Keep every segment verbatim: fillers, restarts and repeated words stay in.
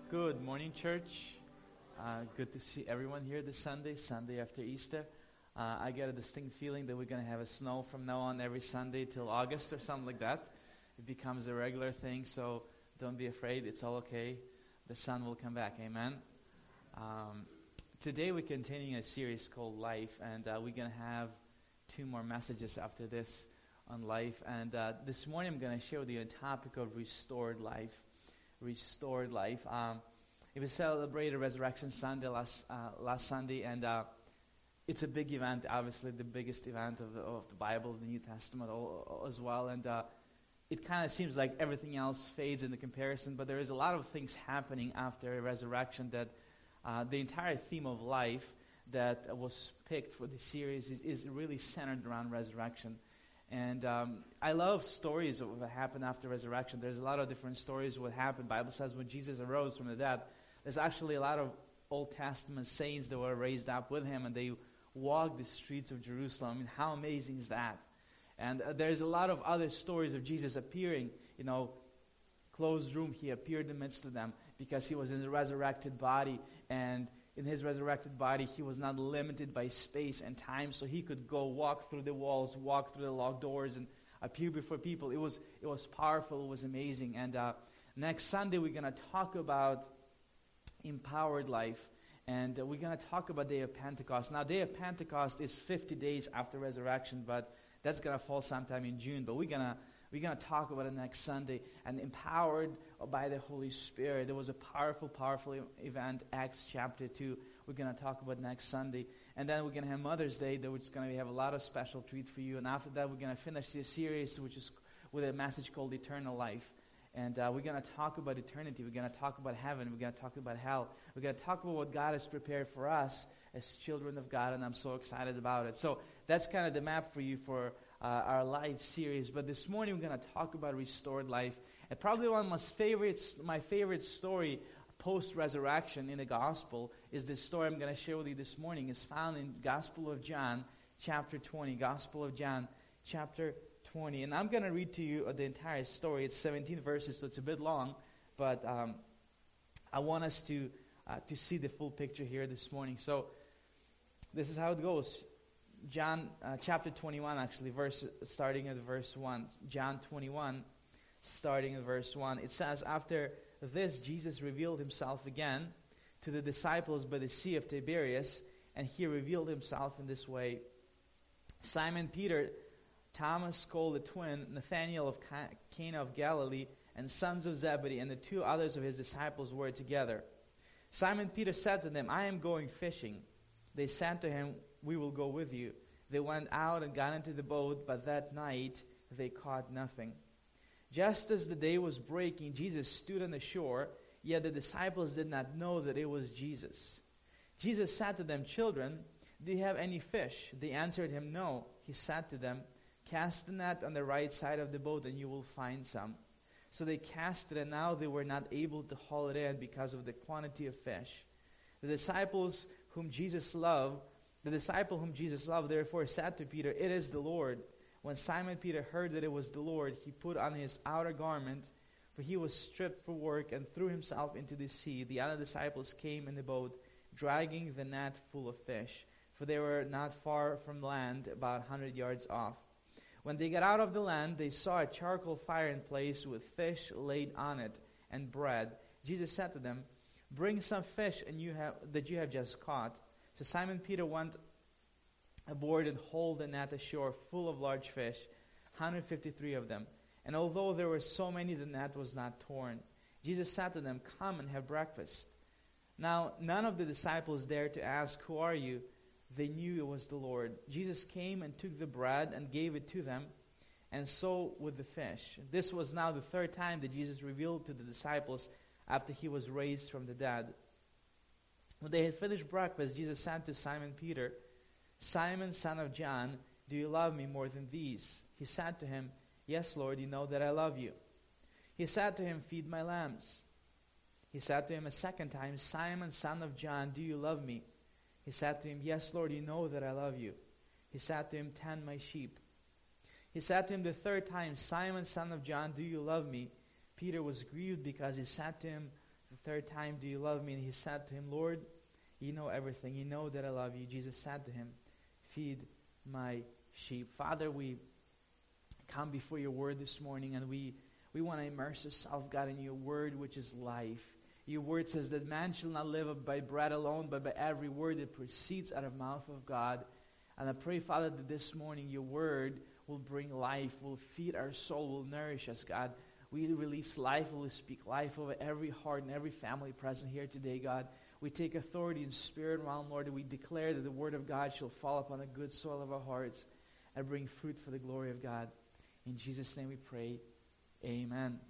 Good morning, church. Uh, good to see everyone here this Sunday, Sunday after Easter. Uh, I get a distinct feeling that we're going to have a snow from now on every Sunday till August or something like that. It becomes a regular thing, so don't be afraid. It's all okay. The sun will come back. Amen. Um, today we're continuing a series called Life, and uh, we're going to have two more messages after this on life. And uh, this morning I'm going to share with you a topic of restored life. Restored life. Um, it was celebrated Resurrection Sunday last uh, last Sunday, and uh, it's a big event. Obviously, the biggest event of the, of the Bible, the New Testament, all, all as well. And uh, it kind of seems like everything else fades in the comparison. But there is a lot of things happening after resurrection that uh, the entire theme of life that was picked for the series is, is really centered around resurrection. And um, I love stories of what happened after resurrection. There's a lot of different stories of what happened. The Bible says when Jesus arose from the dead, there's actually a lot of Old Testament saints that were raised up with him, and they walked the streets of Jerusalem. I mean, how amazing is that? And uh, there's a lot of other stories of Jesus appearing, you know, closed room. He appeared in the midst of them because he was in the resurrected body, and in his resurrected body, he was not limited by space and time, so he could go walk through the walls, walk through the locked doors, and appear before people. It was it was powerful. It was amazing. And uh, next Sunday, we're going to talk about empowered life, and uh, we're going to talk about Day of Pentecost. Now, Day of Pentecost is fifty days after resurrection, but that's going to fall sometime in June. But we're going to We're going to talk about it next Sunday. And empowered by the Holy Spirit. There was a powerful, powerful event, Acts chapter two. We're going to talk about next Sunday. And then we're going to have Mother's Day, which is going to have a lot of special treats for you. And after that, we're going to finish this series, which is with a message called Eternal Life. And uh, we're going to talk about eternity. We're going to talk about heaven. We're going to talk about hell. We're going to talk about what God has prepared for us as children of God. And I'm so excited about it. So that's kind of the map for you for Uh, our life series. But this morning we're going to talk about restored life. And probably one of my favorite, my favorite story post-resurrection in the gospel is this story I'm going to share with you this morning. It's found in Gospel of John, chapter twenty. Gospel of John, chapter twenty. And I'm going to read to you uh, the entire story. It's seventeen verses, so it's a bit long. But um, I want us to uh, to see the full picture here this morning. So this is how it goes. John uh, chapter twenty-one, actually, verse starting at verse one. John twenty-one, starting at verse one. It says, after this, Jesus revealed himself again to the disciples by the Sea of Tiberias, and he revealed himself in this way. Simon Peter, Thomas called the twin, Nathanael of Cana of Galilee, and sons of Zebedee, and the two others of his disciples were together. Simon Peter said to them, I am going fishing. They said to him, we will go with you. They went out and got into the boat, but that night they caught nothing. Just as the day was breaking, Jesus stood on the shore, yet the disciples did not know that it was Jesus. Jesus said to them, children, do you have any fish? They answered him, no. He said to them, cast the net on the right side of the boat and you will find some. So they cast it, and now they were not able to haul it in because of the quantity of fish. The disciples whom Jesus loved, the disciple whom Jesus loved, therefore said to Peter, it is the Lord. When Simon Peter heard that it was the Lord, he put on his outer garment, for he was stripped for work, and threw himself into the sea. The other disciples came in the boat, dragging the net full of fish, for they were not far from land, about a hundred yards off. When they got out of the land, they saw a charcoal fire in place with fish laid on it, and bread. Jesus said to them, bring some fish and you have, that you have just caught. So Simon Peter went aboard and hauled the net ashore full of large fish, one hundred fifty-three of them. And although there were so many, the net was not torn. Jesus said to them, come and have breakfast. Now none of the disciples dared to ask, who are you? They knew it was the Lord. Jesus came and took the bread and gave it to them, and so with the fish. This was now the third time that Jesus revealed to the disciples after he was raised from the dead. When they had finished breakfast, Jesus said to Simon Peter, Simon, son of John, do you love me more than these? He said to him, yes, Lord, you know that I love you. He said to him, feed my lambs. He said to him a second time, Simon, son of John, do you love me? He said to him, yes, Lord, you know that I love you. He said to him, tend my sheep. He said to him the third time, Simon, son of John, do you love me? Peter was grieved because he said to him, The third time, do you love me? And he said to him, Lord, you know everything. You know that I love you. Jesus said to him, feed my sheep. Father, we come before your word this morning, and we, we want to immerse ourselves, God, in your word, which is life. Your word says that man shall not live by bread alone, but by every word that proceeds out of the mouth of God. And I pray, Father, that this morning your word will bring life, will feed our soul, will nourish us, God. We release life, we speak life over every heart and every family present here today, God. We take authority in spirit realm, Lord, and we declare that the word of God shall fall upon the good soil of our hearts and bring fruit for the glory of God. In Jesus' name we pray, amen.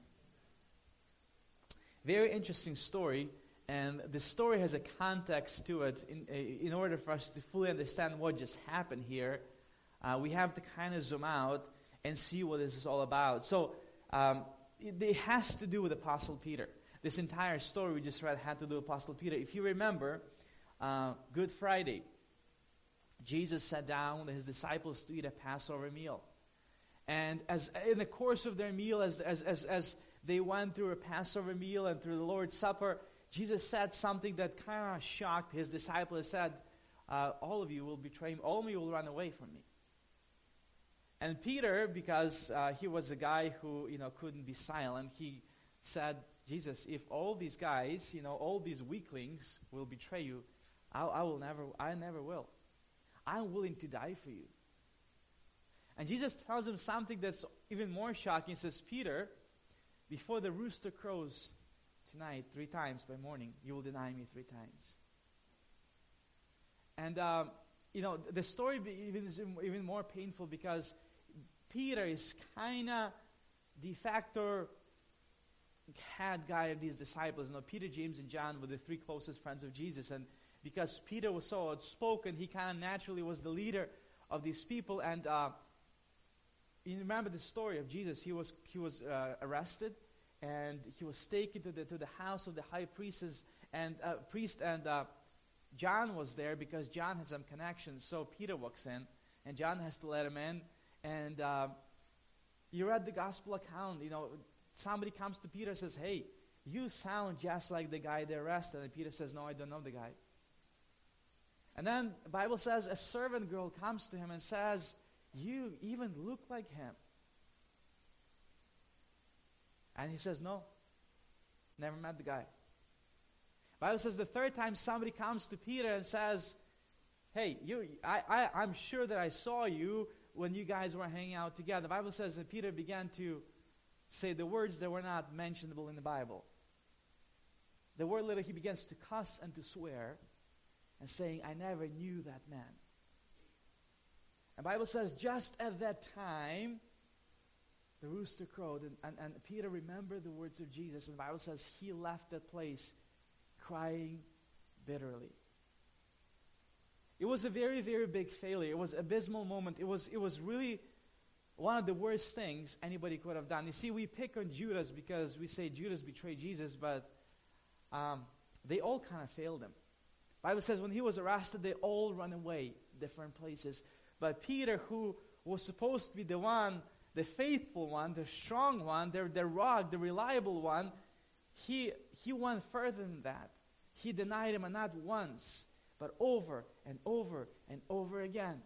Very interesting story, and the story has a context to it. In, in order for us to fully understand what just happened here, uh, we have to kind of zoom out and see what this is all about. So, um, it, it has to do with Apostle Peter. This entire story we just read had to do with Apostle Peter. If you remember, uh, Good Friday, Jesus sat down with his disciples to eat a Passover meal. And as in the course of their meal, as as as, as they went through a Passover meal and through the Lord's Supper, Jesus said something that kind of shocked his disciples. He said, uh, all of you will betray me. All of you will run away from me. And Peter, because uh, he was a guy who, you know, couldn't be silent, he said, Jesus, if all these guys, you know, all these weaklings will betray you, I, I will never, I never will. I'm willing to die for you. And Jesus tells him something that's even more shocking. He says, Peter, before the rooster crows tonight three times by morning, you will deny me three times. And, um, you know, the story even is even more painful because Peter is kind of de facto head guy of these disciples. You know, Peter, James, and John were the three closest friends of Jesus. And because Peter was so outspoken, he kind of naturally was the leader of these people. And uh, you remember the story of Jesus. He was he was uh, arrested, and he was taken to the to the house of the high priest and uh, priest and uh, John was there because John had some connections. So Peter walks in, and John has to let him in. And uh, you read the gospel account. You know, somebody comes to Peter and says, "Hey, you sound just like the guy they arrested." And Peter says, "No, I don't know the guy." And then the Bible says a servant girl comes to him and says, "You even look like him." And he says, "No, never met the guy." The Bible says the third time somebody comes to Peter and says, "Hey, you, I, I, I'm sure that I saw you when you guys were hanging out together." The Bible says that Peter began to say the words that were not mentionable in the Bible. The word literally, he begins to cuss and to swear and saying, "I never knew that man." And the Bible says just at that time, the rooster crowed, and, and, and Peter remembered the words of Jesus, and the Bible says he left that place crying bitterly. It was a very, very big failure. It was an abysmal moment. It was, it was really one of the worst things anybody could have done. You see, we pick on Judas because we say Judas betrayed Jesus, but um, they all kind of failed him. The Bible says when he was arrested, they all ran away different places. But Peter, who was supposed to be the one, the faithful one, the strong one, the, the rock, the reliable one, he, he went further than that. He denied him, and not once, but over and over and over again.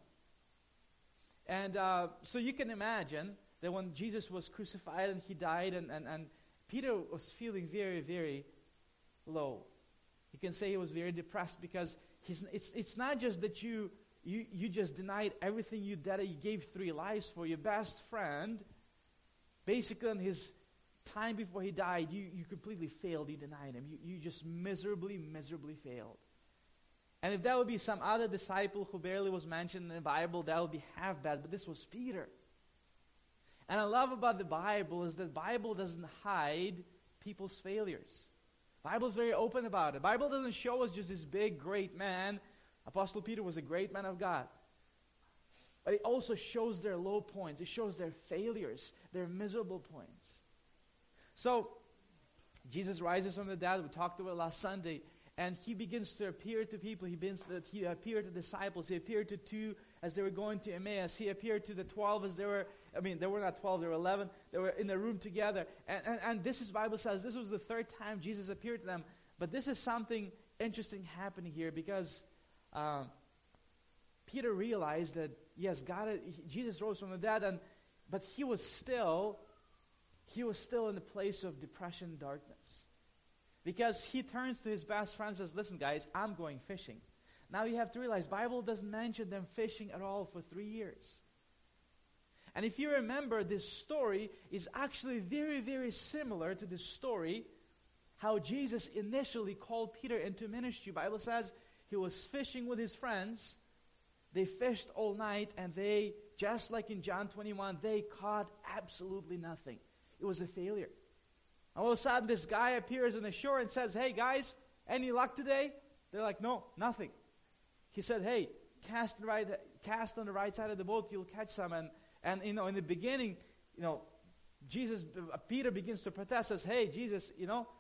And uh, so you can imagine that when Jesus was crucified and he died, and, and, and Peter was feeling very, very low. You can say he was very depressed because he's, it's, it's not just that you, you, you just denied everything you did. You gave three lives for your best friend. Basically, in his time before he died, you, you completely failed. You denied him. You, you just miserably, miserably failed. And if that would be some other disciple who barely was mentioned in the Bible, that would be half bad. But this was Peter. And I love about the Bible is that the Bible doesn't hide people's failures. The Bible is very open about it. The Bible doesn't show us just this big, great man. Apostle Peter was a great man of God. But it also shows their low points. It shows their failures, their miserable points. So, Jesus rises from the dead. We talked about it last Sunday. And he begins to appear to people. He begins to, he appeared to disciples. He appeared to two as they were going to Emmaus. He appeared to the twelve as they were I mean, they were not twelve, they were eleven. They were in a room together. And, and, and this is, Bible says, this was the third time Jesus appeared to them. But this is something interesting happening here because uh, Peter realized that, yes, God, he, Jesus rose from the dead, and but he was still, he was still in the place of depression and darkness. Because he turns to his best friend and says, listen, guys, I'm going fishing. Now you have to realize, Bible doesn't mention them fishing at all for three years. And if you remember, this story is actually very, very similar to the story how Jesus initially called Peter into ministry. Bible says he was fishing with his friends. They fished all night, and they, just like in John twenty-one, they caught absolutely nothing. It was a failure. All of a sudden, this guy appears on the shore and says, hey, guys, any luck today? They're like, no, nothing. He said, hey, cast, right, cast on the right side of the boat, you'll catch some. And, and you know, in the beginning, you know, Jesus, uh, Peter begins to protest, says, hey, Jesus, you know,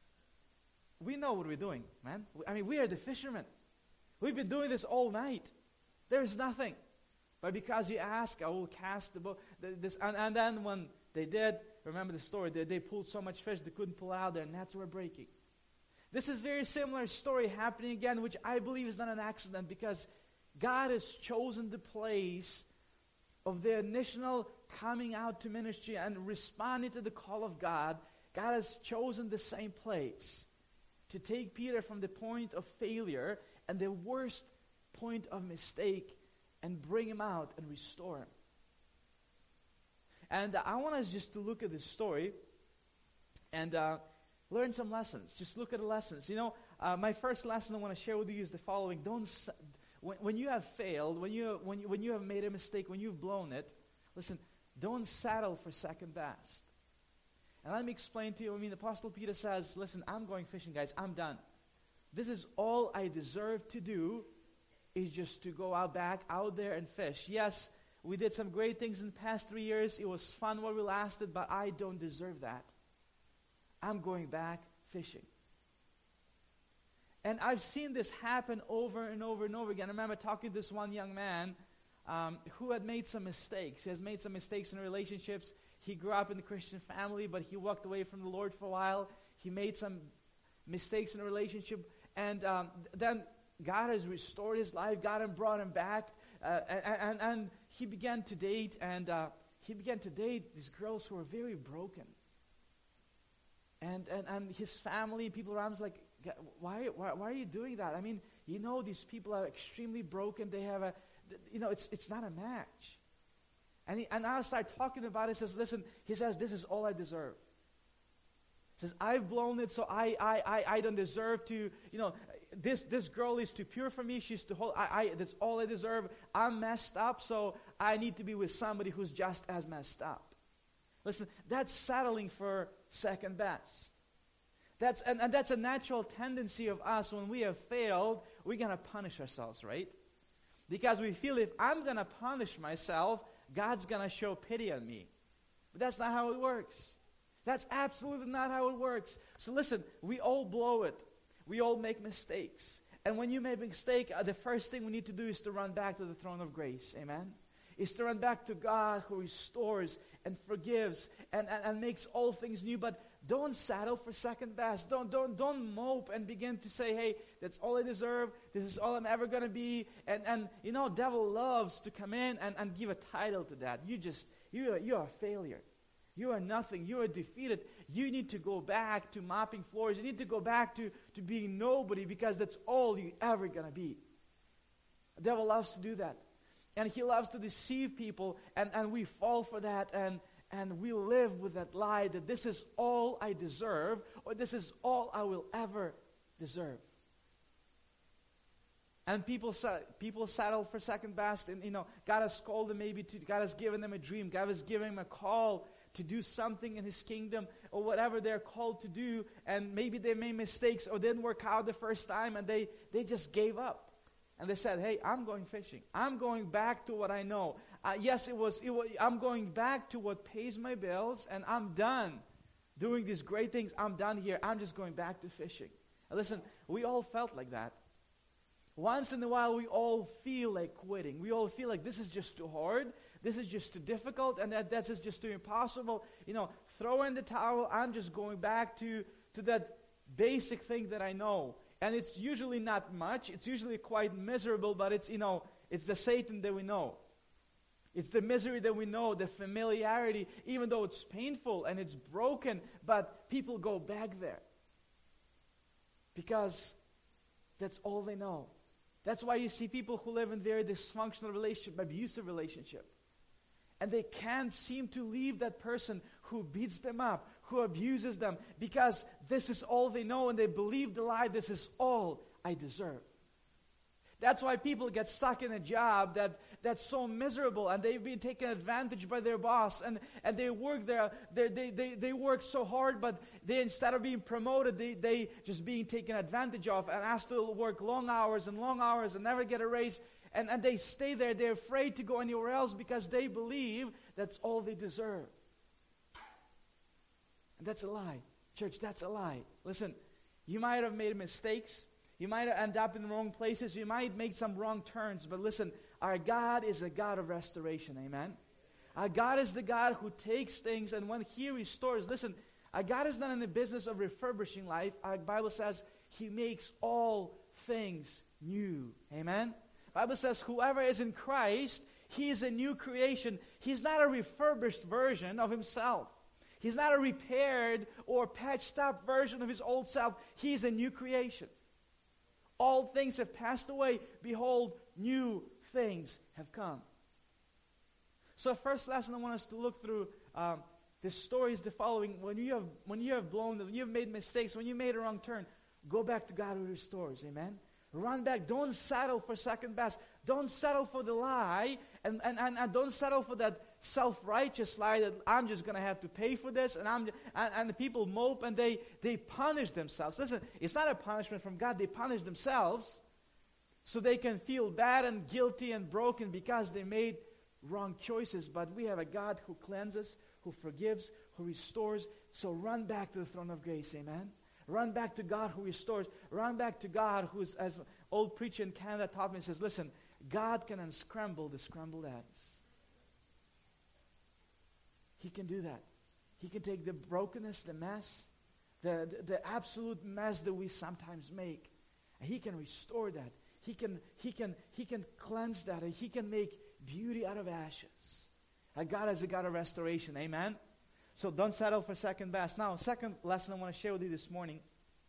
we know what we're doing, man. I mean, we are the fishermen. We've been doing this all night. There's nothing. But because you ask, I will cast the boat. This, and, and then when they did, remember the story, they, they pulled so much fish they couldn't pull out, their nets were breaking. This is very similar story happening again, which I believe is not an accident, because God has chosen the place of the initial coming out to ministry and responding to the call of God. God has chosen the same place to take Peter from the point of failure and the worst point of mistake and bring him out and restore him. And uh, I want us just to look at this story and uh, learn some lessons. Just look at the lessons. You know, uh, my first lesson I want to share with you is the following. Don't when, when you have failed, when you when you, when you have made a mistake, when you've blown it, listen, don't settle for second best. And let me explain to you. I mean, Apostle Peter says, listen, I'm going fishing, guys. I'm done. This is all I deserve to do, is just to go out back out there and fish. Yes, we did some great things in the past three years. It was fun while we lasted, but I don't deserve that. I'm going back fishing. And I've seen this happen over and over and over again. I remember talking to this one young man um, who had made some mistakes. He has made some mistakes in relationships. He grew up in a Christian family, but he walked away from the Lord for a while. He made some mistakes in a relationship. And um, then God has restored his life. God has brought him back. Uh, and, and, and he began to date. And uh, he began to date these girls who were very broken. And, and, and his family, people around him was like, why, why, why are you doing that? I mean, you know, these people are extremely broken. They have a, you know, it's it's not a match. And, he, and I start talking about it. He says, listen, he says, this is all I deserve. He says, I've blown it, so I I I, I don't deserve to, you know, this this girl is too pure for me. She's too whole. I, I that's all I deserve. I'm messed up, so I need to be with somebody who's just as messed up. Listen, that's settling for second best. That's and, and that's a natural tendency of us. When we have failed, we're gonna punish ourselves, right? Because we feel if I'm gonna punish myself, God's going to show pity on me. But that's not how it works. That's absolutely not how it works. So listen, we all blow it. We all make mistakes. And when you make a mistake, uh, the first thing we need to do is to run back to the throne of grace. Amen? Is to run back to God who restores and forgives and, and, and makes all things new. But don't settle for second best. Don't, don't, don't mope and begin to say, hey, that's all I deserve. This is all I'm ever going to be. And, and, you know, devil loves to come in and, and give a title to that. You just, you are, you are a failure. You are nothing. You are defeated. You need to go back to mopping floors. You need to go back to, to being nobody, because that's all you're ever going to be. The devil loves to do that. And he loves to deceive people, and, and we fall for that, and, and we live with that lie that this is all I deserve, or this is all I will ever deserve. And people people settle for second best, and you know, God has called them maybe to, God has given them a dream, God has given them a call to do something in His kingdom, or whatever they're called to do, and maybe they made mistakes or didn't work out the first time, and they, they just gave up. And they said, hey, I'm going fishing. I'm going back to what I know. Uh, yes, it was, it was. I'm going back to what pays my bills, and I'm done doing these great things. I'm done here. I'm just going back to fishing. Now listen, we all felt like that. Once in a while, we all feel like quitting. We all feel like this is just too hard. this is just too difficult, and that that's just too impossible. You know, throw in the towel. I'm just going back to, to that basic thing that I know. And it's usually not much. It's usually quite miserable, but it's, you know, it's the Satan that we know. It's the misery that we know, the familiarity, even though it's painful and it's broken, but people go back there. Because that's all they know. That's why you see people who live in very dysfunctional relationship, abusive relationship. And they can't seem to leave that person who beats them up, who abuses them, because this is all they know, and they believe the lie, this is all I deserve. That's why people get stuck in a job that, that's so miserable, and they've been taken advantage by their boss, and, and they work there, they, they, they work so hard, but they, instead of being promoted, they, they just being taken advantage of and asked to work long hours and long hours and never get a raise. And, and they stay there. They're afraid to go anywhere else because they believe that's all they deserve. And that's a lie. Church, that's a lie. Listen, you might have made mistakes. You might have ended up in the wrong places. You might make some wrong turns. But listen, our God is a God of restoration. Amen? Our God is the God who takes things, and when He restores, listen, our God is not in the business of refurbishing life. Our Bible says He makes all things new. Amen? Bible says whoever is in Christ, he is a new creation. He's not a refurbished version of himself. He's not a repaired or patched up version of his old self. He is a new creation. All things have passed away. Behold, new things have come. So first lesson I want us to look through, um, this story is the following. When you have when you have blown, when you have made mistakes, when you made a wrong turn, go back to God who restores. Amen? Run back. Don't settle for second best. Don't settle for the lie. And, and, and, and don't settle for that self-righteous lie that I'm just going to have to pay for this. And I'm and, and the people mope and they, they punish themselves. Listen, it's not a punishment from God. They punish themselves so they can feel bad and guilty and broken because they made wrong choices. But we have a God who cleanses, who forgives, who restores. So run back to the throne of grace. Amen? Run back to God who restores. Run back to God who's, as an old preacher in Canada taught me, says, listen, God can unscramble the scrambled eggs. He can do that. He can take the brokenness, the mess, the, the, the absolute mess that we sometimes make, and He can restore that. He can, he can, he can cleanse that, and He can make beauty out of ashes. And God is a God of restoration. Amen? So don't settle for second best. Now, second lesson I want to share with you this morning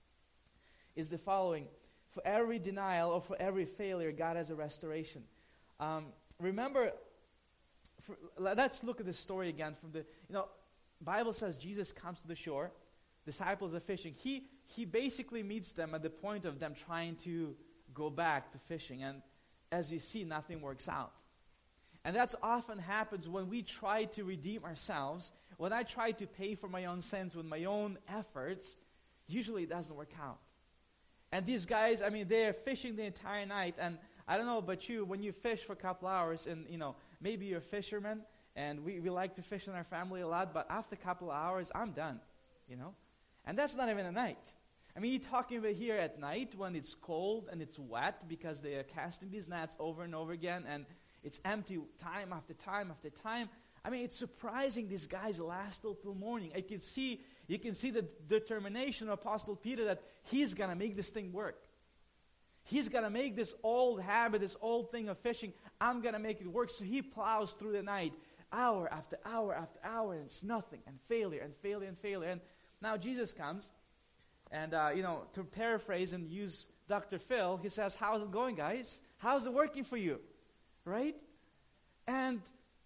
is the following. For every denial or for every failure, God has a restoration. Um, remember, for, let's look at this story again. From the, you know, Bible says Jesus comes to the shore. Disciples are fishing. He, he basically meets them at the point of them trying to go back to fishing. And as you see, nothing works out. And that's often happens when we try to redeem ourselves. When I try to pay for my own sins with my own efforts, usually it doesn't work out. And these guys, I mean, they're fishing the entire night. And I don't know about you, when you fish for a couple hours, and, you know, maybe you're a fisherman, and we, we like to fish in our family a lot, but after a couple of hours, I'm done, you know. And that's not even a night. I mean, you're talking about here at night when it's cold and it's wet because they are casting these nets over and over again, and it's empty time after time after time. I mean, it's surprising these guys last till, till morning. I can see, you can see the determination of Apostle Peter that he's going to make this thing work. He's going to make this old habit, this old thing of fishing, I'm going to make it work. So he plows through the night, hour after hour after hour, and it's nothing, and failure, and failure, and failure. And now Jesus comes, and, uh, you know, to paraphrase and use Doctor Phil, he says, how's it going, guys? How's it working for you? Right? And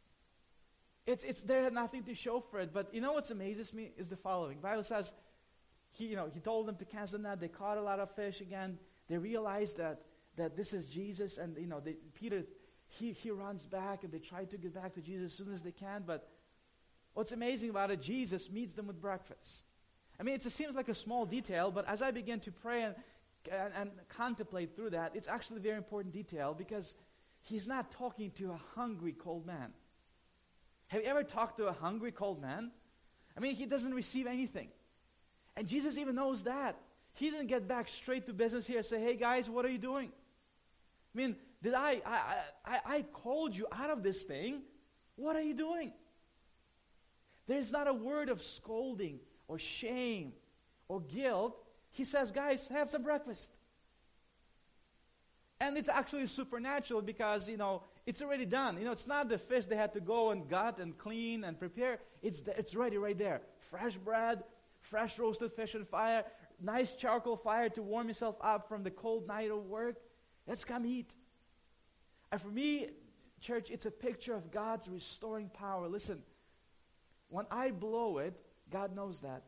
It's it's there nothing to show for it. But you know what amazes me is the following. The Bible says, he you know he told them to cast the net. They caught a lot of fish again. They realized that that this is Jesus, and you know they, Peter he he runs back, and they try to get back to Jesus as soon as they can. But what's amazing about it, Jesus meets them with breakfast. I mean, it seems like a small detail, but as I begin to pray and and, and contemplate through that, it's actually a very important detail because He's not talking to a hungry, cold man. Have you ever talked to a hungry, cold man? I mean, he doesn't receive anything. And Jesus even knows that. He didn't get back straight to business here and say, hey guys, what are you doing? I mean, did I, I, I, I called you out of this thing? What are you doing? There's not a word of scolding or shame or guilt. He says, guys, have some breakfast. And it's actually supernatural because, you know, it's already done. You know, it's not the fish they had to go and gut and clean and prepare. It's the, it's ready right there. Fresh bread, fresh roasted fish on fire, nice charcoal fire to warm yourself up from the cold night of work. Let's come eat. And for me, church, it's a picture of God's restoring power. Listen, when I blow it, God knows that.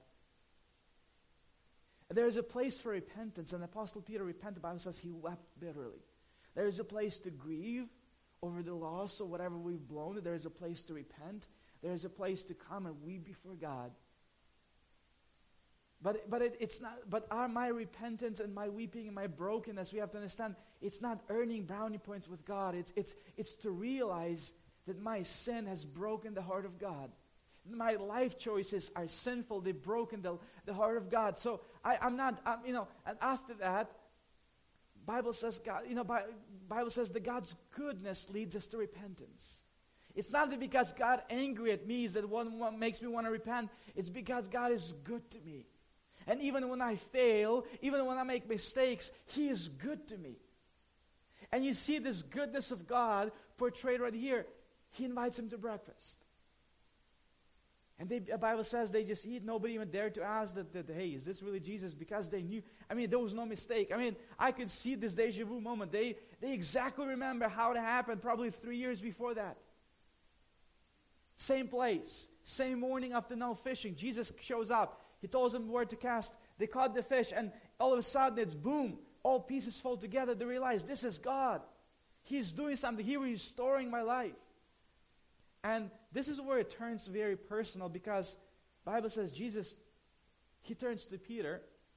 There is a place for repentance, and Apostle Peter repented. The Bible says he wept bitterly. There is a place to grieve over the loss or whatever we've blown. There is a place to repent. There is a place to come and weep before God. But but it, it's not. But are my repentance and my weeping and my brokenness? We have to understand it's not earning brownie points with God. It's it's it's to realize that my sin has broken the heart of God. My life choices are sinful. They've broken the, the heart of God. So I, I'm not, I'm, you know, and after that, Bible says God, you know, Bi- Bible says that God's goodness leads us to repentance. It's not that because God angry at me is that one, one makes me want to repent. It's because God is good to me. And even when I fail, even when I make mistakes, He is good to me. And you see this goodness of God portrayed right here. He invites him to breakfast. And they, the Bible says they just eat. Nobody even dared to ask that, that, hey, is this really Jesus? Because they knew. I mean, there was no mistake. I mean, I could see this deja vu moment. They, they exactly remember how it happened probably three years before that. Same place. Same morning after no fishing. Jesus shows up. He tells them where to cast. They caught the fish. And all of a sudden it's boom. All pieces fall together. They realize this is God. He's doing something. He's restoring my life. And this is where it turns very personal because the Bible says Jesus, He turns to Peter.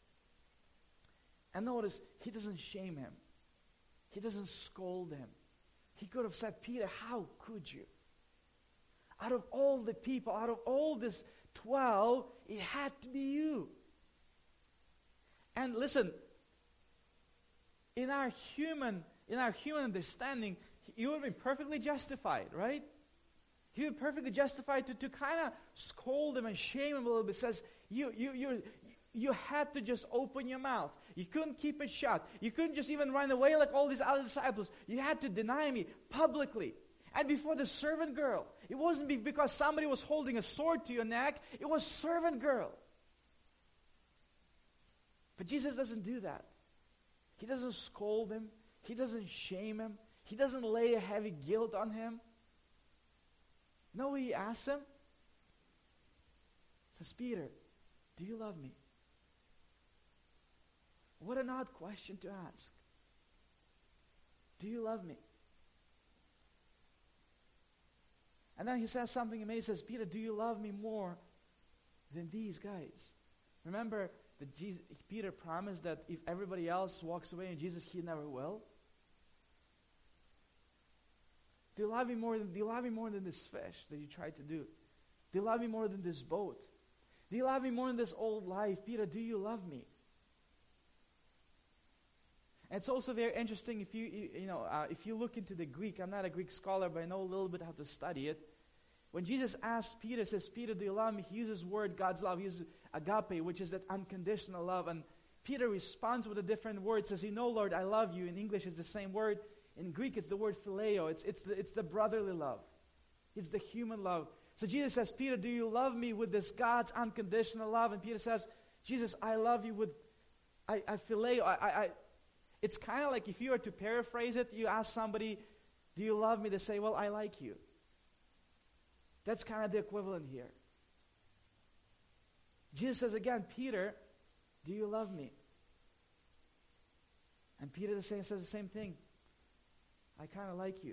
And notice, He doesn't shame him. He doesn't scold him. He could have said, Peter, how could you? Out of all the people, out of all this twelve, it had to be you. And listen, in our human, in our human understanding, you would have been perfectly justified, right? He would be perfectly justified to, to kind of scold him and shame him a little bit. Says, you, you, you, you had to just open your mouth. You couldn't keep it shut. You couldn't just even run away like all these other disciples. You had to deny me publicly. And before the servant girl. It wasn't be because somebody was holding a sword to your neck. It was servant girl. But Jesus doesn't do that. He doesn't scold him. He doesn't shame him. He doesn't lay a heavy guilt on him. No, He asks him. Says, Peter, do you love me? What an odd question to ask. Do you love me? And then He says something amazing. He says, Peter, do you love me more than these guys? Remember that Jesus, Peter promised that if everybody else walks away and Jesus, He never will. Do you love me more than, do you love me more than this fish that you tried to do? Do you love me more than this boat? Do you love me more than this old life? Peter, do you love me? And it's also very interesting if you, you, you know, uh, if you look into the Greek. I'm not a Greek scholar, but I know a little bit how to study it. When Jesus asks Peter, says, Peter, do you love me? He uses the word God's love. He uses agape, which is that unconditional love. And Peter responds with a different word. Says, you know, Lord, I love you. In English, it's the same word. In Greek, it's the word phileo. It's, it's, the, it's the brotherly love. It's the human love. So Jesus says, Peter, do you love me with this God's unconditional love? And Peter says, Jesus, I love you with, I, I phileo. I, I, I, it's kind of like if you were to paraphrase it, you ask somebody, do you love me? They say, well, I like you. That's kind of the equivalent here. Jesus says again, Peter, do you love me? And Peter the same says the same thing. I kind of like you.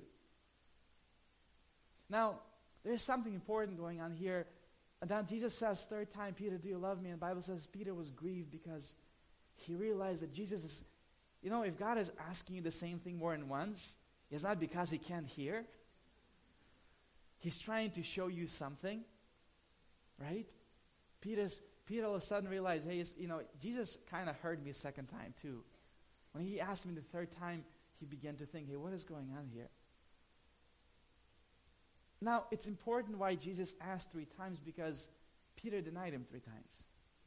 Now, there's something important going on here. And then Jesus says, third time, Peter, do you love me? And the Bible says Peter was grieved because he realized that Jesus is, you know, if God is asking you the same thing more than once, it's not because He can't hear. He's trying to show you something, right? Peter's, Peter all of a sudden realized, hey, you know, Jesus kind of heard me a second time too. When He asked me the third time, he began to think, hey, what is going on here? Now, it's important why Jesus asked three times, because Peter denied him three times.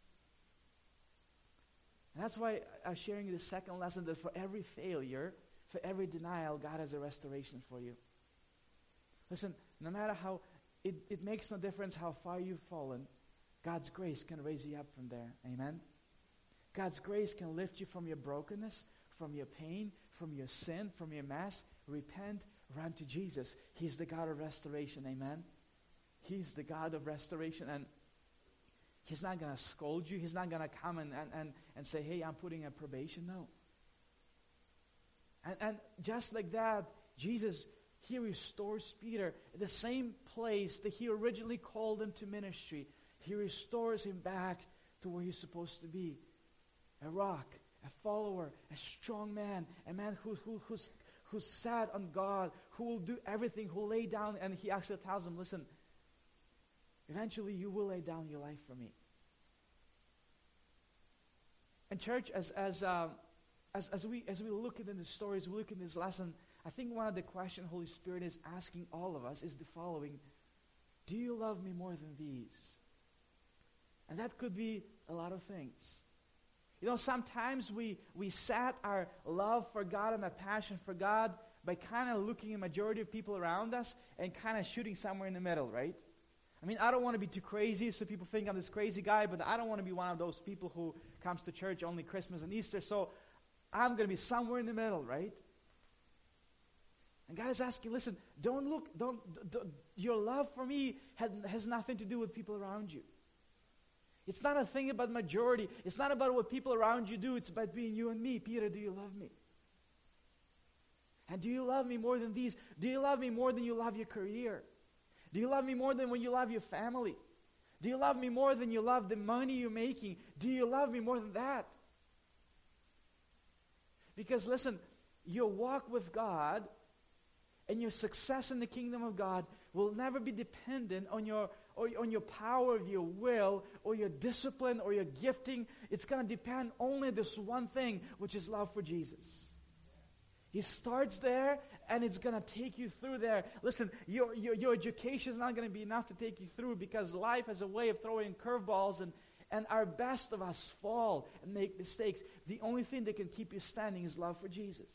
And that's why I'm sharing you the second lesson, that for every failure, for every denial, God has a restoration for you. Listen, no matter how, it, it makes no difference how far you've fallen, God's grace can raise you up from there. Amen? God's grace can lift you from your brokenness, from your pain, from your sin, from your mess. Repent, run to Jesus. He's the God of restoration. Amen? He's the God of restoration, and He's not going to scold you. He's not going to come and, and, and, and say, hey, I'm putting a probation. No. And, and just like that, Jesus, He restores Peter. The same place that He originally called him to ministry, He restores him back to where he's supposed to be. A rock, a follower, a strong man, a man who, who, who's, who's set on God, who will do everything, who will lay down, and He actually tells him, listen, eventually you will lay down your life for me. And church, as as uh, as as we as we look at the stories, we look at this lesson, I think one of the questions Holy Spirit is asking all of us is the following: do you love me more than these? And that could be a lot of things. You know, sometimes we we set our love for God and our passion for God by kind of looking at the majority of people around us and kind of shooting somewhere in the middle, right? I mean, I don't want to be too crazy so people think I'm this crazy guy, but I don't want to be one of those people who comes to church only Christmas and Easter, so I'm going to be somewhere in the middle, right? And God is asking, listen, don't look, don't, don't your love for me has, has nothing to do with people around you. It's not a thing about majority. It's not about what people around you do. It's about being you and me. Peter, do you love me? And do you love me more than these? Do you love me more than you love your career? Do you love me more than when you love your family? Do you love me more than you love the money you're making? Do you love me more than that? Because listen, your walk with God and your success in the kingdom of God will never be dependent on your or on your power of your will or your discipline or your gifting. It's going to depend only on this one thing, which is love for Jesus. He starts there, and it's going to take you through there. Listen, your, your, your education is not going to be enough to take you through, because life has a way of throwing curveballs, and, and our best of us fall and make mistakes. The only thing that can keep you standing is love for Jesus.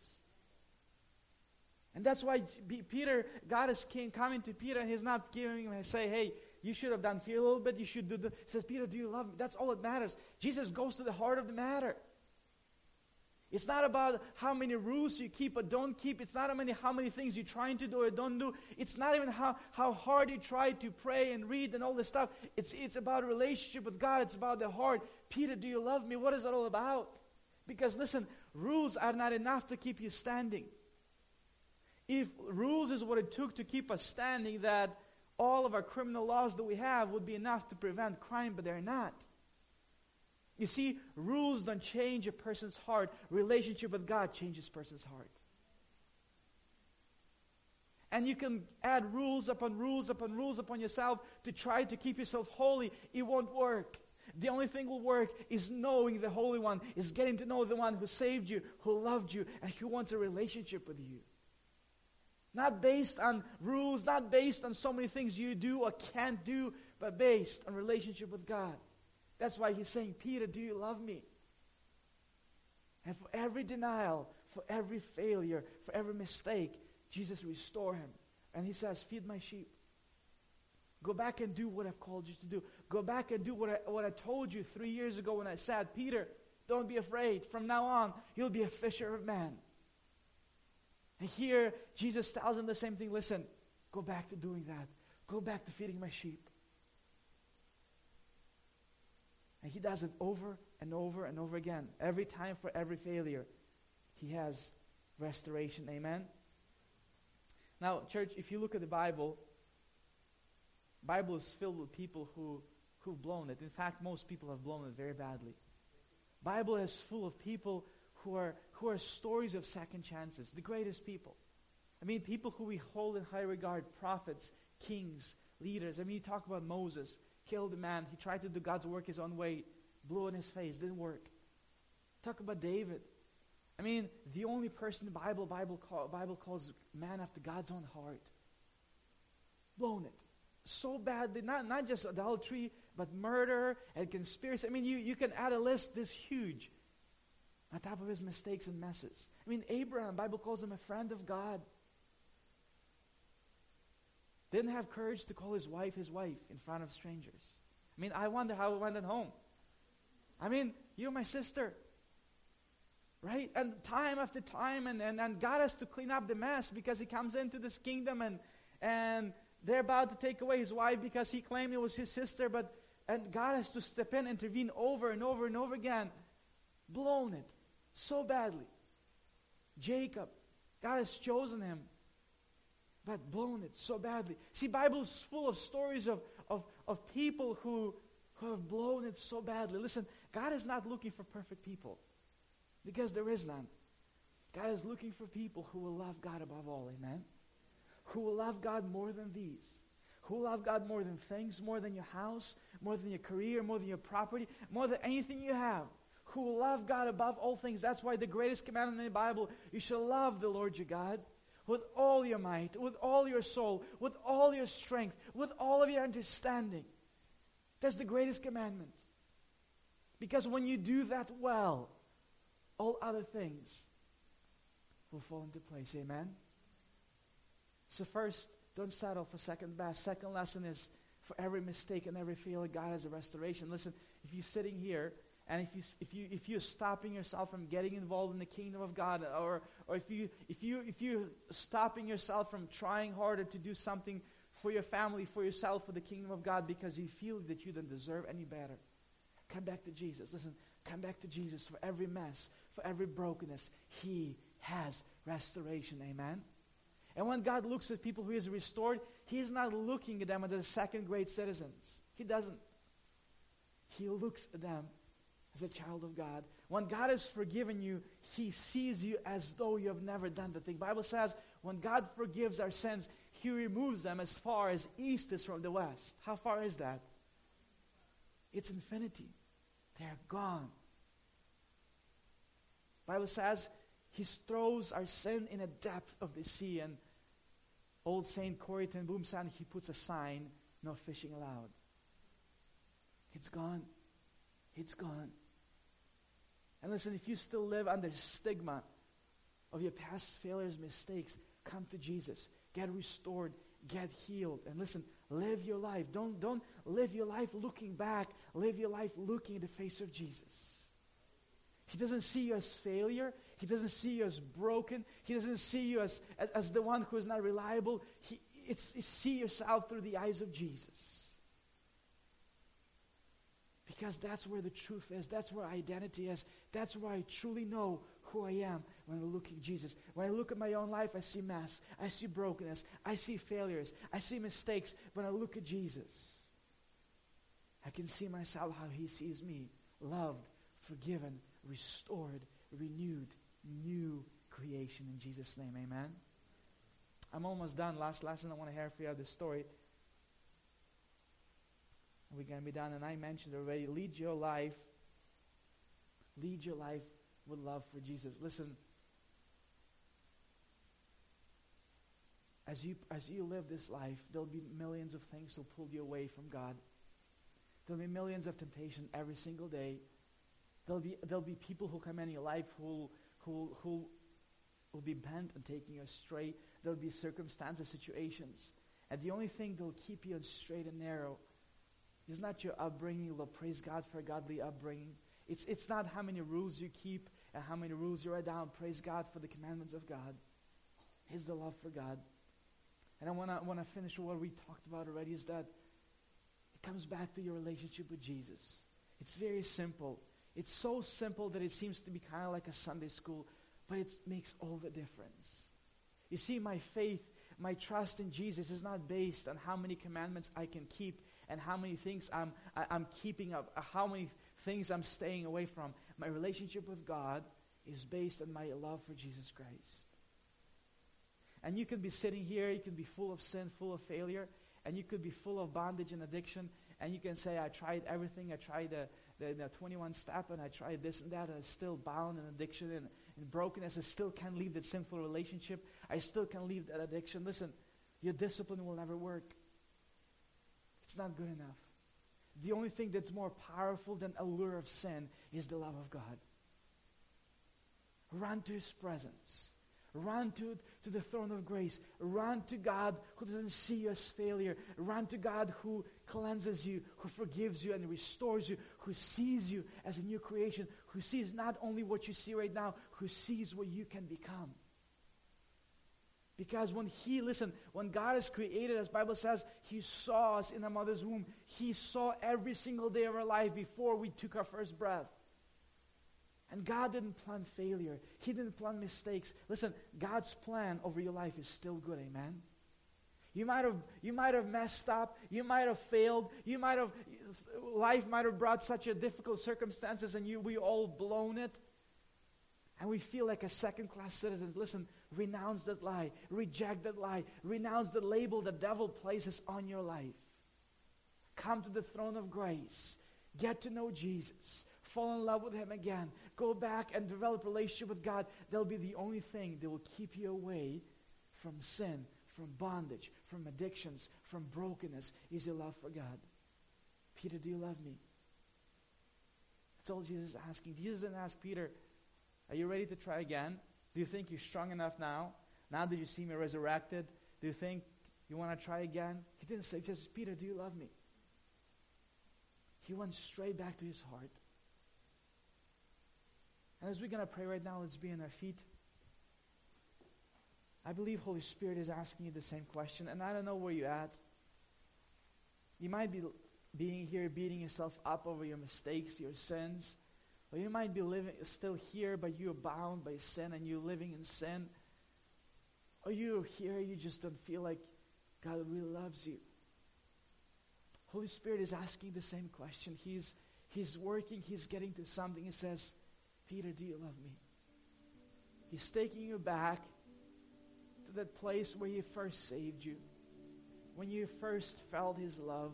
And that's why Peter, God is coming to Peter, and He's not giving him and say, hey, you should have done here a little bit, you should do the. He says, Peter, do you love me? That's all that matters. Jesus goes to the heart of the matter. It's not about how many rules you keep or don't keep. It's not how many, how many things you're trying to do or don't do. It's not even how, how hard you try to pray and read and all this stuff. It's, it's about a relationship with God. It's about the heart. Peter, do you love me? What is that all about? Because listen, rules are not enough to keep you standing. If rules is what it took to keep us standing, that all of our criminal laws that we have would be enough to prevent crime, but they're not. You see, rules don't change a person's heart. Relationship with God changes a person's heart. And you can add rules upon rules upon rules upon yourself to try to keep yourself holy. It won't work. The only thing will work is knowing the Holy One, is getting to know the one who saved you, who loved you, and who wants a relationship with you. Not based on rules, not based on so many things you do or can't do, but based on relationship with God. That's why He's saying, Peter, do you love me? And for every denial, for every failure, for every mistake, Jesus restore him. And He says, feed my sheep. Go back and do what I've called you to do. Go back and do what I, what I told you three years ago when I said, Peter, don't be afraid. From now on, you'll be a fisher of men. And here, Jesus tells him the same thing. Listen, go back to doing that. Go back to feeding my sheep. And He does it over and over and over again. Every time, for every failure, He has restoration. Amen? Now, church, if you look at the Bible, Bible is filled with people who, who've blown it. In fact, most people have blown it very badly. Bible is full of people who are who are stories of second chances, the greatest people. I mean, people who we hold in high regard, prophets, kings, leaders. I mean, you talk about Moses, killed a man. He tried to do God's work his own way, blew in his face, didn't work. Talk about David. I mean, the only person the Bible Bible call, Bible calls man after God's own heart. blown it so badly. Not, not just adultery, but murder and conspiracy. I mean, you, you can add a list this huge on top of his mistakes and messes. I mean, Abraham, the Bible calls him a friend of God. Didn't have courage to call his wife his wife in front of strangers. I mean, I wonder how it went at home. I mean, you're my sister. Right? And time after time, and, and, and God has to clean up the mess because he comes into this kingdom and and they're about to take away his wife because he claimed it was his sister, but and God has to step in, intervene over and over and over again. Blown it so badly. Jacob, God has chosen him, but blown it so badly. See, Bible's full of stories of, of, of people who, who have blown it so badly. Listen, God is not looking for perfect people, because there is none. God is looking for people who will love God above all, amen? Who will love God more than these. Who will love God more than things, more than your house, more than your career, more than your property, more than anything you have. Who will love God above all things. That's why the greatest commandment in the Bible, you shall love the Lord your God with all your might, with all your soul, with all your strength, with all of your understanding. That's the greatest commandment. Because when you do that well, all other things will fall into place. Amen? So first, don't settle for second best. Second lesson is, for every mistake and every failure, God has a restoration. Listen, if you're sitting here, and if you if you if you're stopping yourself from getting involved in the kingdom of God, or or if you if you if you're stopping yourself from trying harder to do something for your family, for yourself, for the kingdom of God, because you feel that you don't deserve any better, come back to Jesus. Listen, come back to Jesus for every mess, for every brokenness. He has restoration. Amen. And when God looks at people who is restored, He's not looking at them as second-grade citizens. He doesn't. He looks at them as a child of God. When God has forgiven you, He sees you as though you have never done the thing. The Bible says when God forgives our sins, He removes them as far as east is from the west. How far is that? It's infinity. They're gone. The Bible says He throws our sin in a depth of the sea. And old Saint Corrie ten Boom said he puts a sign, no fishing allowed. It's gone. It's gone. And listen, if you still live under stigma of your past failures, mistakes, come to Jesus. Get restored. Get healed. And listen, live your life. Don't, don't live your life looking back. Live your life looking at the face of Jesus. He doesn't see you as failure. He doesn't see you as broken. He doesn't see you as, as, as the one who is not reliable. He, it's, it's see yourself through the eyes of Jesus. Because that's where the truth is. That's where identity is. That's where I truly know who I am when I look at Jesus. When I look at my own life, I see mess. I see brokenness. I see failures. I see mistakes. When I look at Jesus, I can see myself how He sees me. Loved, forgiven, restored, renewed, new creation in Jesus' name. Amen. I'm almost done. Last lesson I want to hear for you this story. We're going to be done. And I mentioned already, lead your life. Lead your life with love for Jesus. Listen, as you as you live this life, there'll be millions of things that will pull you away from God. There'll be millions of temptation every single day. There'll be there'll be people who come in your life who who who will be bent on taking you astray. There'll be circumstances, situations, and the only thing that'll keep you on straight and narrow is not your upbringing. Well, praise God for a godly upbringing. It's it's not how many rules you keep and how many rules you write down. Praise God for the commandments of God. It's the love for God. And I want to want to finish with what we talked about already, is that it comes back to your relationship with Jesus. It's very simple. It's so simple that it seems to be kind of like a Sunday school, but it makes all the difference. You see, my faith, my trust in Jesus is not based on how many commandments I can keep and how many things I'm I, I'm keeping up, how many things I'm staying away from. My relationship with God is based on my love for Jesus Christ. And you can be sitting here, you can be full of sin, full of failure, and you could be full of bondage and addiction, and you can say, I tried everything, I tried the, the, the twenty-one step, and I tried this and that, and I'm still bound in addiction and in brokenness. I still can't leave that sinful relationship. I still can't leave that addiction. Listen, your discipline will never work. It's not good enough. The only thing that's more powerful than allure of sin is the love of God. Run to His presence. Run to, to the throne of grace. Run to God who doesn't see you as failure. Run to God who cleanses you, who forgives you and restores you, who sees you as a new creation, who sees not only what you see right now, who sees what you can become. Because when He, listen, when God is created, as the Bible says, He saw us in our mother's womb. He saw every single day of our life before we took our first breath. And God didn't plan failure. He didn't plan mistakes. Listen, God's plan over your life is still good, amen? You might have you might have messed up. You might have failed. You might have, life might have brought such a difficult circumstances and you we all blown it. And we feel like a second-class citizens. Listen, renounce that lie. Reject that lie. Renounce the label the devil places on your life. Come to the throne of grace. Get to know Jesus. Fall in love with Him again. Go back and develop a relationship with God. That'll be the only thing that will keep you away from sin, from bondage, from addictions, from brokenness, is your love for God. Peter, do you love me? That's all Jesus is asking. Jesus didn't ask Peter, are you ready to try again? Do you think you're strong enough now? Now that you see me resurrected, do you think you want to try again? He didn't say, just, Peter, do you love me? He went straight back to his heart. And as we're going to pray right now, let's be on our feet. I believe Holy Spirit is asking you the same question, and I don't know where you're at. You might be being here, beating yourself up over your mistakes, your sins. Or you might be living still here, but you're bound by sin and you're living in sin. Or you're here, you just don't feel like God really loves you. Holy Spirit is asking the same question. He's, he's working, He's getting to something. He says, Peter, do you love me? He's taking you back to that place where He first saved you. When you first felt His love.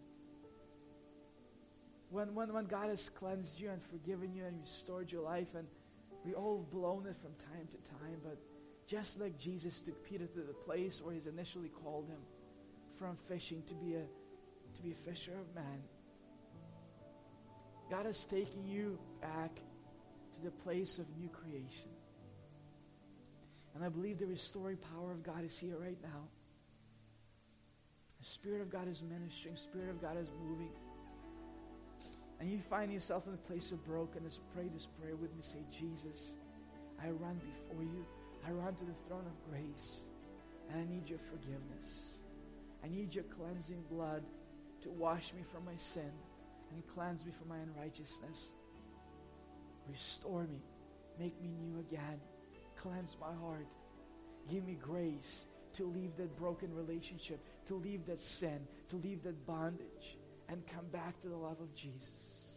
When, when, when God has cleansed you and forgiven you and restored your life, and we all blown it from time to time, but just like Jesus took Peter to the place where He's initially called him from fishing to be a to be a fisher of man, God is taking you back to the place of new creation. And I believe the restoring power of God is here right now. The Spirit of God is ministering. Spirit of God is moving. And you find yourself in a place of brokenness. Pray this prayer with me. Say, Jesus, I run before you. I run to the throne of grace. And I need your forgiveness. I need your cleansing blood to wash me from my sin and cleanse me from my unrighteousness. Restore me. Make me new again. Cleanse my heart. Give me grace to leave that broken relationship, to leave that sin, to leave that bondage, and come back to the love of Jesus.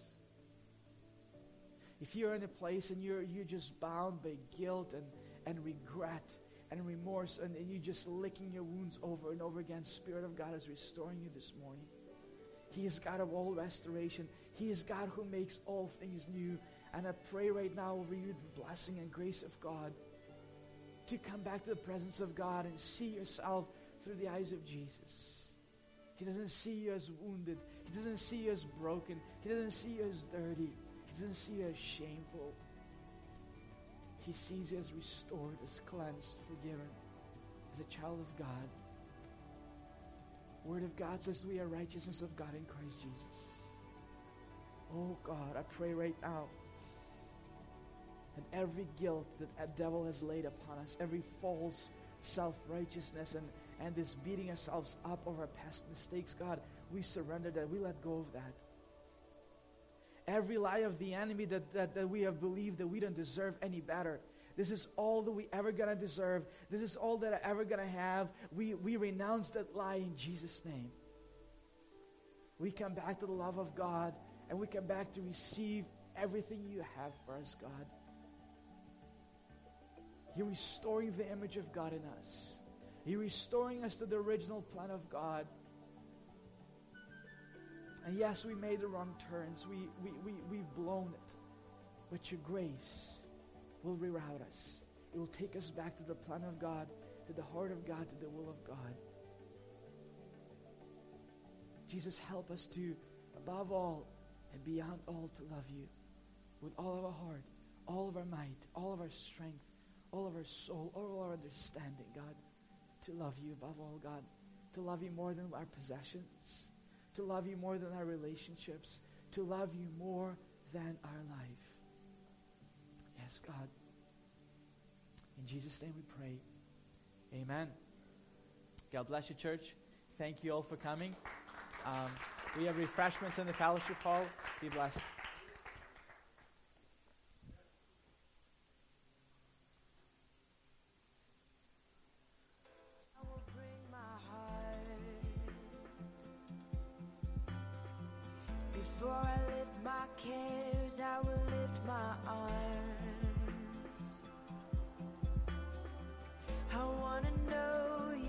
If you're in a place and you're you're just bound by guilt and, and regret and remorse, and, and you're just licking your wounds over and over again, Spirit of God is restoring you this morning. He is God of all restoration. He is God who makes all things new. And I pray right now over you the blessing and grace of God to come back to the presence of God and see yourself through the eyes of Jesus. He doesn't see you as wounded. He doesn't see you as broken. He doesn't see you as dirty. He doesn't see you as shameful. He sees you as restored, as cleansed, forgiven, as a child of God. Word of God says we are righteousness of God in Christ Jesus. Oh God, I pray right now that every guilt that a devil has laid upon us, every false self-righteousness and, and this beating ourselves up over our past mistakes, God, we surrender that. We let go of that. Every lie of the enemy that, that, that we have believed that we don't deserve any better. This is all that we ever going to deserve. This is all that I ever going to have. We, we renounce that lie in Jesus' name. We come back to the love of God, and we come back to receive everything you have for us, God. You're restoring the image of God in us. You're restoring us to the original plan of God. And yes, we made the wrong turns. We, we, we, we've blown it. But your grace will reroute us. It will take us back to the plan of God, to the heart of God, to the will of God. Jesus, help us to, above all and beyond all, to love you with all of our heart, all of our might, all of our strength, all of our soul, all of our understanding, God. To love you above all, God. To love you more than our possessions. To love you more than our relationships. To love you more than our life. Yes, God. In Jesus' name we pray. Amen. God bless you, church. Thank you all for coming. Um, we have refreshments in the fellowship hall. Be blessed. I will bring my heart before I lift my cares. I will lift my arms. I want to know